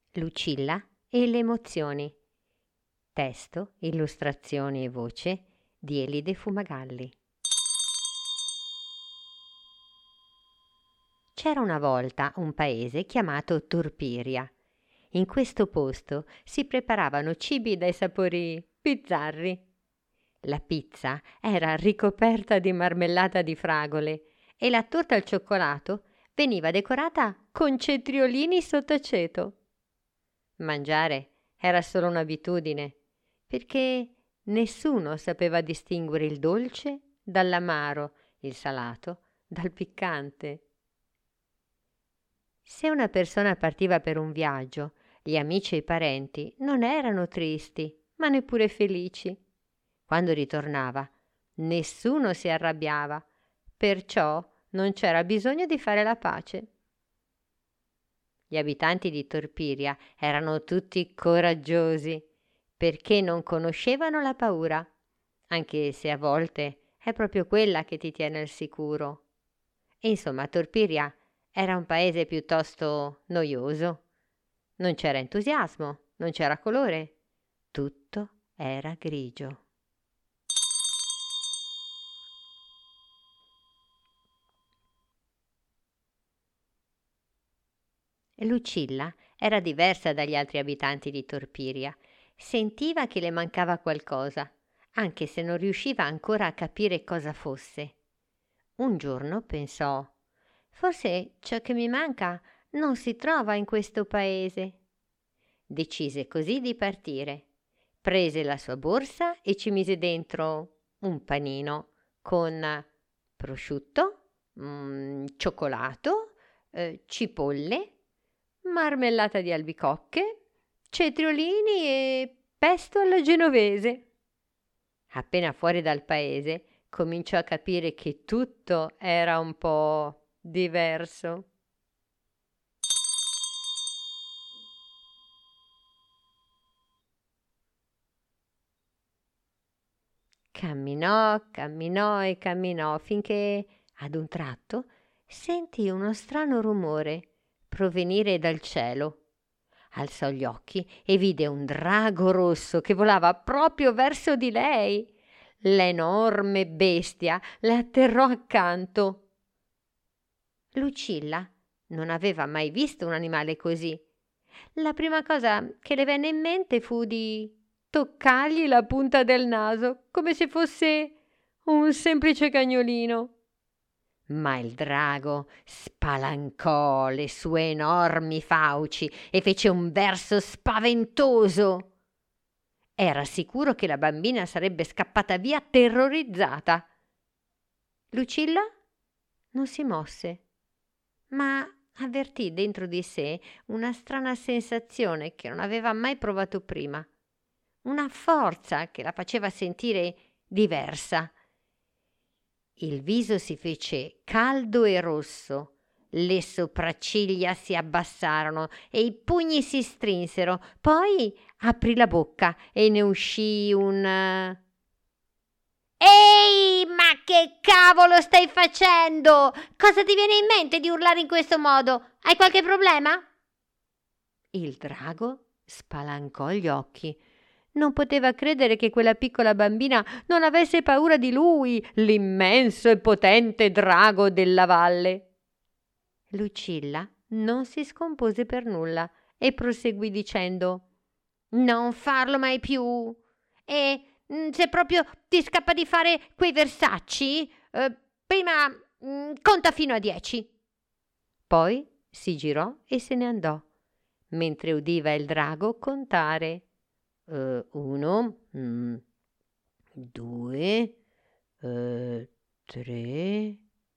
Lucilla e le emozioni. Testo, illustrazioni e voce di Elide Fumagalli. C'era una volta un paese chiamato Turpiria. In questo posto si preparavano cibi dai sapori bizzarri. La pizza era ricoperta di marmellata di fragole e la torta al cioccolato veniva decorata con cetriolini sott'aceto. Mangiare era solo un'abitudine, perché nessuno sapeva distinguere il dolce dall'amaro, il salato dal piccante. Se una persona partiva per un viaggio, gli amici e i parenti non erano tristi, ma neppure felici. Quando ritornava, nessuno si arrabbiava, perciò non c'era bisogno di fare la pace. Gli abitanti di Torpiria erano tutti coraggiosi, perché non conoscevano la paura, anche se a volte è proprio quella che ti tiene al sicuro. E insomma, Torpiria era un paese piuttosto noioso. Non c'era entusiasmo, non c'era colore, tutto era grigio. Lucilla era diversa dagli altri abitanti di Torpiria. Sentiva che le mancava qualcosa, anche se non riusciva ancora a capire cosa fosse. Un giorno pensò: forse ciò che mi manca non si trova in questo paese. Decise così di partire. Prese la sua borsa e ci mise dentro un panino con prosciutto, cioccolato, cipolle, marmellata di albicocche, cetriolini e pesto alla genovese. Appena fuori dal paese cominciò a capire che tutto era un po' diverso. Camminò, camminò e camminò finché ad un tratto sentì uno strano rumore provenire dal cielo. Alzò gli occhi e vide un drago rosso che volava proprio verso di lei. L'enorme bestia la atterrò accanto. Lucilla non aveva mai visto un animale così. La prima cosa che le venne in mente fu di toccargli la punta del naso come se fosse un semplice cagnolino. Ma il drago spalancò le sue enormi fauci e fece un verso spaventoso. Era sicuro che la bambina sarebbe scappata via terrorizzata. Lucilla non si mosse, ma avvertì dentro di sé una strana sensazione che non aveva mai provato prima, una forza che la faceva sentire diversa. Il viso si fece caldo e rosso, le sopracciglia si abbassarono e i pugni si strinsero. Poi aprì la bocca e ne uscì un «Ehi, ma che cavolo stai facendo? Cosa ti viene in mente di urlare in questo modo? Hai qualche problema?» Il drago spalancò gli occhi. Non poteva credere che quella piccola bambina non avesse paura di lui, l'immenso e potente drago della valle. Lucilla non si scompose per nulla e proseguì dicendo: «Non farlo mai più. E se proprio ti scappa di fare quei versacci, prima conta fino a 10». Poi si girò e se ne andò, mentre udiva il drago contare: 1, 2, 3.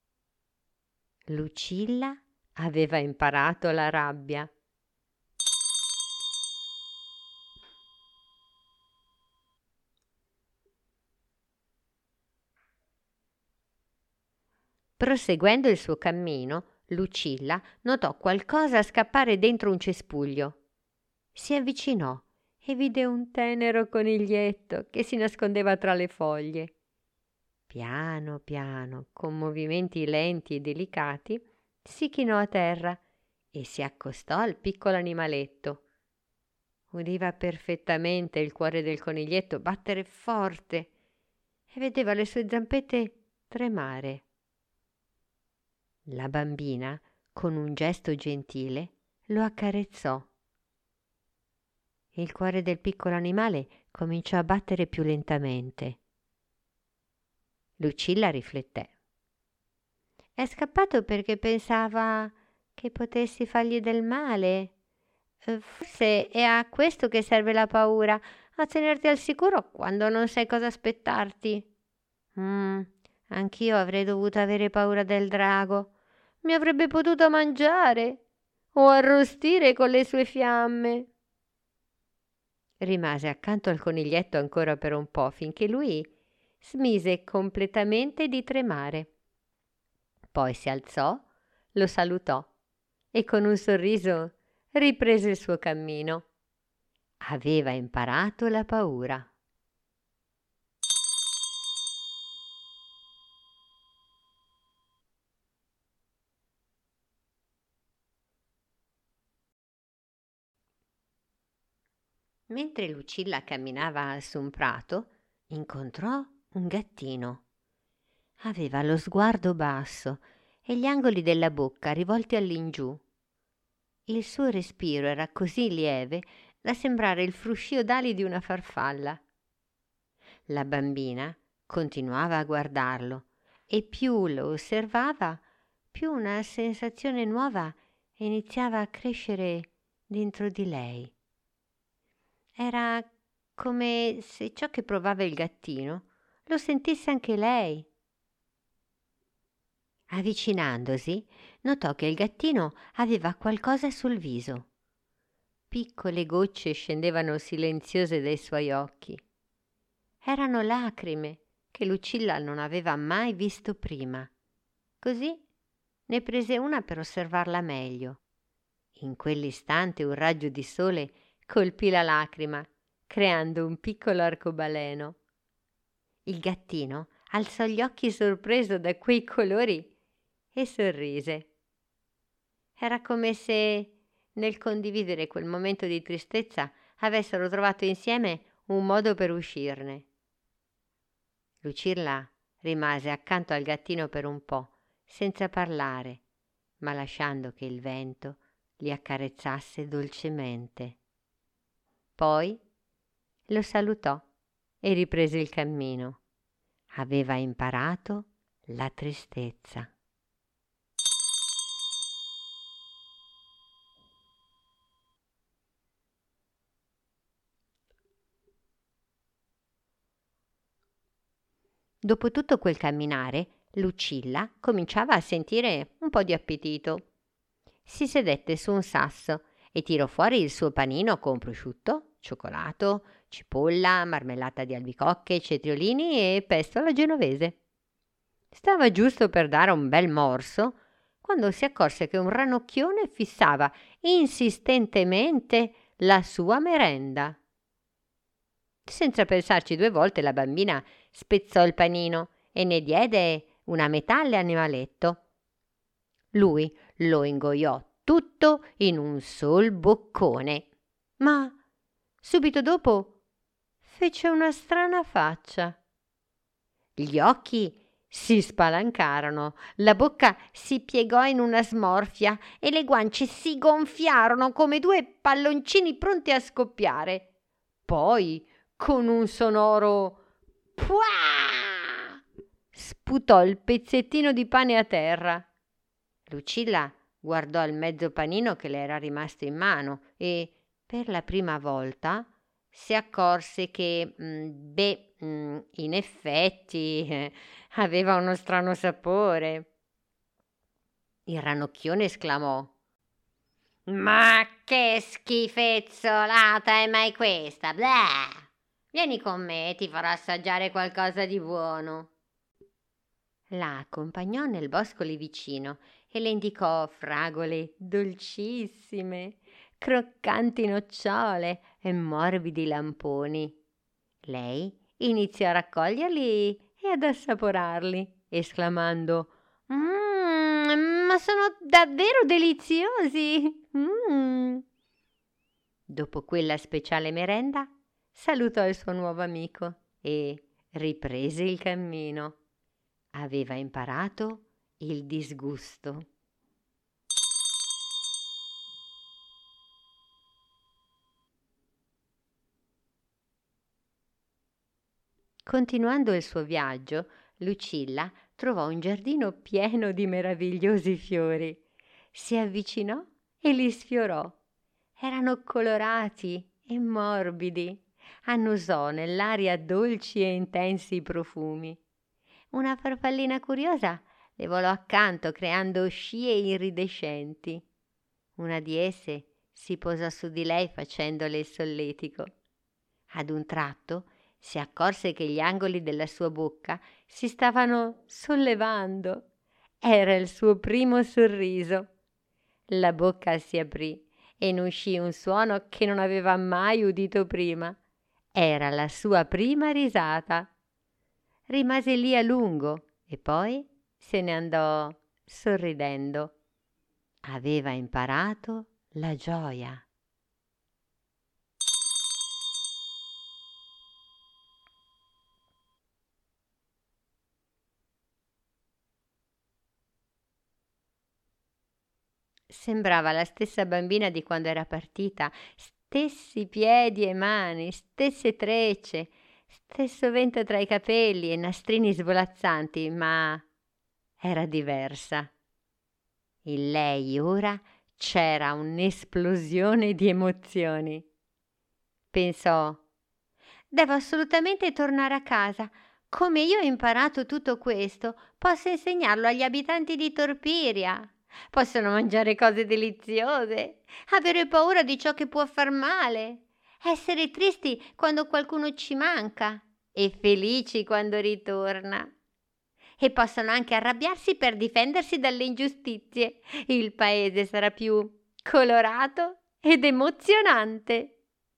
Lucilla aveva imparato la rabbia. Proseguendo il suo cammino, Lucilla notò qualcosa scappare dentro un cespuglio. Si avvicinò e vide un tenero coniglietto che si nascondeva tra le foglie. Piano piano, con movimenti lenti e delicati, si chinò a terra e si accostò al piccolo animaletto. Udiva perfettamente il cuore del coniglietto battere forte e vedeva le sue zampette tremare. La bambina, con un gesto gentile, lo accarezzò. Il cuore del piccolo animale cominciò a battere più lentamente. Lucilla rifletté. È scappato perché pensava che potessi fargli del male. Forse è a questo che serve la paura, a tenerti al sicuro quando non sai cosa aspettarti. Anch'io avrei dovuto avere paura del drago. Mi avrebbe potuto mangiare o arrostire con le sue fiamme. Rimase accanto al coniglietto ancora per un po', finché lui smise completamente di tremare. Poi si alzò, lo salutò e con un sorriso riprese il suo cammino. Aveva imparato la paura. Mentre Lucilla camminava su un prato, incontrò un gattino. Aveva lo sguardo basso e gli angoli della bocca rivolti all'ingiù. Il suo respiro era così lieve da sembrare il fruscio d'ali di una farfalla. La bambina continuava a guardarlo e più lo osservava, più una sensazione nuova iniziava a crescere dentro di lei. Era come se ciò che provava il gattino lo sentisse anche lei. Avvicinandosi, notò che il gattino aveva qualcosa sul viso. Piccole gocce scendevano silenziose dai suoi occhi. Erano lacrime che Lucilla non aveva mai visto prima. Così ne prese una per osservarla meglio. In quell'istante un raggio di sole colpì la lacrima, creando un piccolo arcobaleno. Il gattino alzò gli occhi sorpreso da quei colori e sorrise. Era come se, nel condividere quel momento di tristezza, avessero trovato insieme un modo per uscirne. Lucilla rimase accanto al gattino per un po', senza parlare, ma lasciando che il vento li accarezzasse dolcemente. Poi lo salutò e riprese il cammino. Aveva imparato la tristezza. Dopo tutto quel camminare, Lucilla cominciava a sentire un po' di appetito. Si sedette su un sasso e tirò fuori il suo panino con prosciutto, cioccolato, cipolla, marmellata di albicocche, cetriolini e pesto alla genovese. Stava giusto per dare un bel morso quando si accorse che un ranocchione fissava insistentemente la sua merenda. Senza pensarci due volte, la bambina spezzò il panino e ne diede una metà all'animaletto. Lui lo ingoiò tutto in un sol boccone, ma subito dopo fece una strana faccia. Gli occhi si spalancarono, la bocca si piegò in una smorfia e le guance si gonfiarono come due palloncini pronti a scoppiare. Poi, con un sonoro "Puah!", sputò il pezzettino di pane a terra. Lucilla guardò il mezzo panino che le era rimasto in mano e, per la prima volta, si accorse che, in effetti, aveva uno strano sapore. Il ranocchione esclamò: «Ma che schifezzolata è mai questa? Bleh! Vieni con me e ti farò assaggiare qualcosa di buono». La accompagnò nel bosco lì vicino e le indicò fragole dolcissime, croccanti nocciole e morbidi lamponi. Lei iniziò a raccoglierli e ad assaporarli, esclamando: ma sono davvero deliziosi! Dopo quella speciale merenda, salutò il suo nuovo amico e riprese il cammino. Aveva imparato il disgusto. Continuando il suo viaggio, Lucilla trovò un giardino pieno di meravigliosi fiori. Si avvicinò e li sfiorò. Erano colorati e morbidi. Annusò nell'aria dolci e intensi profumi. Una farfallina curiosa le volò accanto creando scie iridescenti. Una di esse si posò su di lei facendole il solletico. Ad un tratto si accorse che gli angoli della sua bocca si stavano sollevando. Era il suo primo sorriso. La bocca si aprì e ne uscì un suono che non aveva mai udito prima. Era la sua prima risata. Rimase lì a lungo e poi se ne andò sorridendo. Aveva imparato la gioia. Sembrava la stessa bambina di quando era partita, stessi piedi e mani, stesse trecce, stesso vento tra i capelli e nastrini svolazzanti, ma era diversa. In lei ora c'era un'esplosione di emozioni. Pensò: devo assolutamente tornare a casa. Come io ho imparato tutto questo, posso insegnarlo agli abitanti di Torpiria. Possono mangiare cose deliziose, avere paura di ciò che può far male, essere tristi quando qualcuno ci manca e felici quando ritorna. E possono anche arrabbiarsi per difendersi dalle ingiustizie. Il paese sarà più colorato ed emozionante.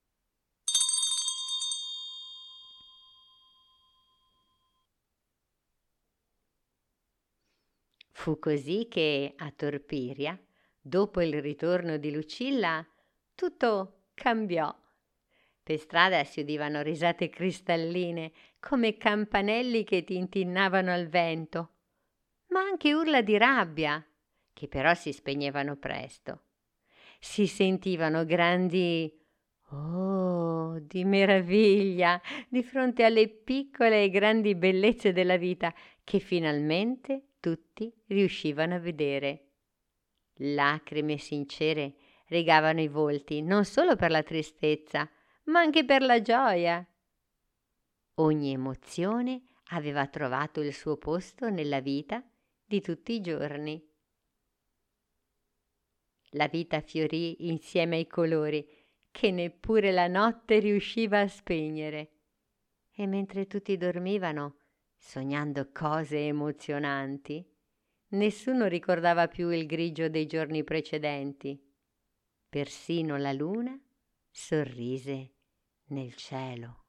Fu così che a Torpiria, dopo il ritorno di Lucilla, tutto cambiò. Per strada si udivano risate cristalline come campanelli che tintinnavano al vento, ma anche urla di rabbia, che però si spegnevano presto. Si sentivano grandi oh di meraviglia di fronte alle piccole e grandi bellezze della vita che finalmente tutti riuscivano a vedere. Lacrime sincere rigavano i volti non solo per la tristezza, ma anche per la gioia. Ogni emozione aveva trovato il suo posto nella vita di tutti i giorni. La vita fiorì insieme ai colori che neppure la notte riusciva a spegnere. E mentre tutti dormivano, sognando cose emozionanti, nessuno ricordava più il grigio dei giorni precedenti. Persino la luna sorrise nel cielo.